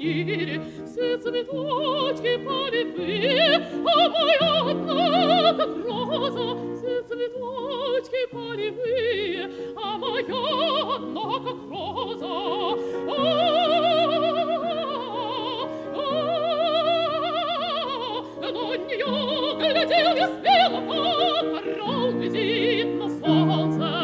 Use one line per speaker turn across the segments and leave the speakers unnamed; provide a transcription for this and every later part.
мире все цветочки полевые, а моя одна, как роза, все цветочки полевые, а моя одна, как роза. На нее глядел я смело, как орел глядит на солнце.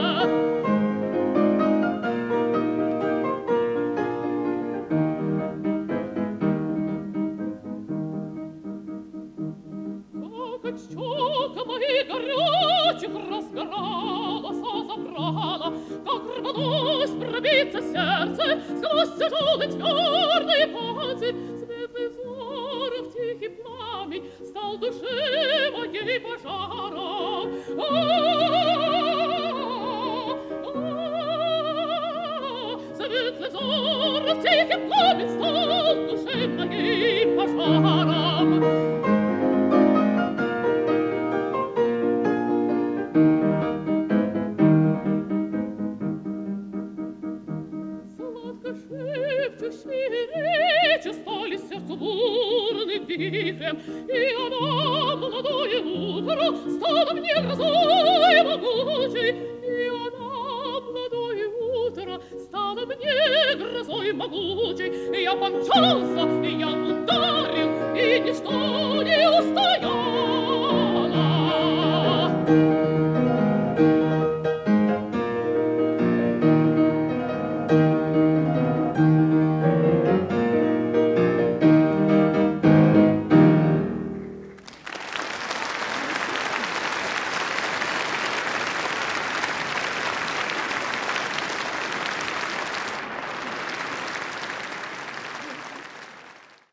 Как щека моих горячих разгоралась, забрала, как рванулось пробиться сердце сквозь тяжелые твердые пальцы. Светлый взор в тихий пламень стал душе моей пожаром. Светлый взор в тихий пламень стал душе моей пожаром. Шепчущие речи стали сердцу бурным вихрем, и она, молодое утро, стала мне грозой могучей, и она, молодое утро, стала мне грозой могучей. И я помчался, и я ударил, и ничто